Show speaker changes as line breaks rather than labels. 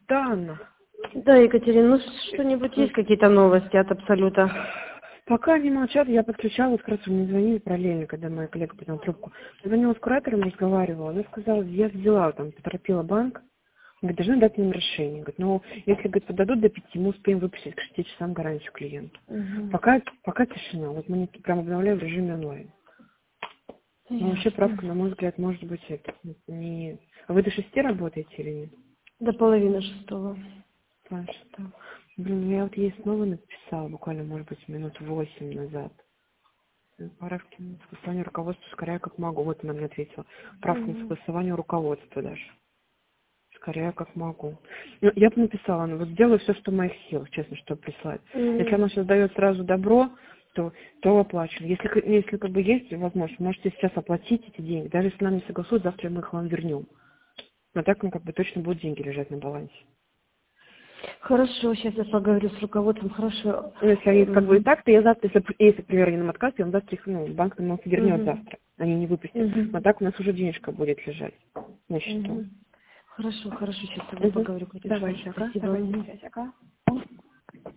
Да, Анна.
Да, Екатерина, ну что-нибудь есть какие-то новости от Абсолюта?
Пока они молчат, я подключалась, как раз мне звонили параллельно, когда моя коллега подняла трубку. Я звонила с куратором, разговаривала. Она сказала, я взяла, там, поторопила банк. Говорит, должны дать им решение. Говорит, ну, если, говорит, подадут до 5, мы успеем выпустить к 6 часам гарантию клиенту. Пока тишина. Вот мы прям обновляем в режиме онлайн. Но вообще правка, на мой взгляд, может быть, это не... А вы до 6 работаете или нет?
До половины шестого.
Что? Блин, я вот ей снова написала, буквально, может быть, минут 8 назад. Правки на согласование руководства, скорее, как могу. Вот она мне ответила. Правка на согласование руководства даже. Скорее, как могу. Ну, я бы написала, ну, вот сделаю все, что в моих силах, честно, чтобы прислать. Если она сейчас дает сразу добро, то оплачу. Если как бы есть возможность, можете сейчас оплатить эти деньги. Даже если нам не согласуют, завтра мы их вам вернем. Но так, ну, как бы точно будут деньги лежать на балансе.
Хорошо, сейчас я поговорю с руководством, хорошо.
Ну, если они как бы и так, то я завтра, если, к примеру, они нам отказ, я вам завтра их, ну, банк нам их вернет завтра. Они не выпустят. Но так у нас уже денежка будет лежать на счету.
Хорошо, сейчас я поговорю.
Давай, пока.
Спасибо.
Давай, связь, пока.